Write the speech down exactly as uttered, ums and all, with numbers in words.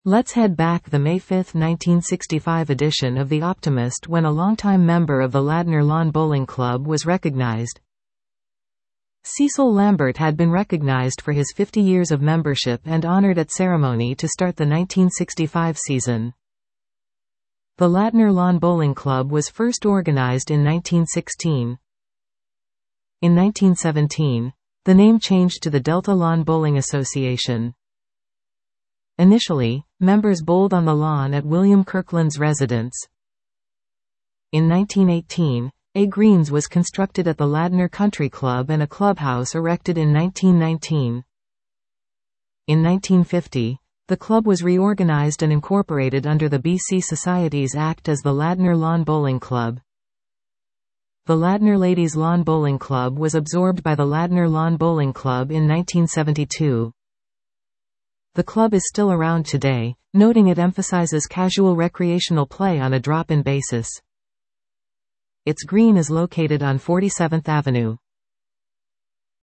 Let's head back the May fifth nineteen sixty-five edition of The Optimist, when a longtime member of the Ladner Lawn Bowling Club was recognized. Cecil Lambert had been recognized for his fifty years of membership and honored at ceremony to start the nineteen sixty-five season. The Ladner Lawn Bowling Club was first organized in nineteen sixteen. In nineteen seventeen, the name changed to the Delta Lawn Bowling Association. Initially, members bowled on the lawn at William Kirkland's residence. In nineteen eighteen, a greens was constructed at the Ladner Country Club and a clubhouse erected in nineteen nineteen. In nineteen fifty, the club was reorganized and incorporated under the B C Societies Act as the Ladner Lawn Bowling Club. The Ladner Ladies Lawn Bowling Club was absorbed by the Ladner Lawn Bowling Club in nineteen seventy-two. The club is still around today, noting it emphasizes casual recreational play on a drop-in basis. Its green is located on forty-seventh Avenue.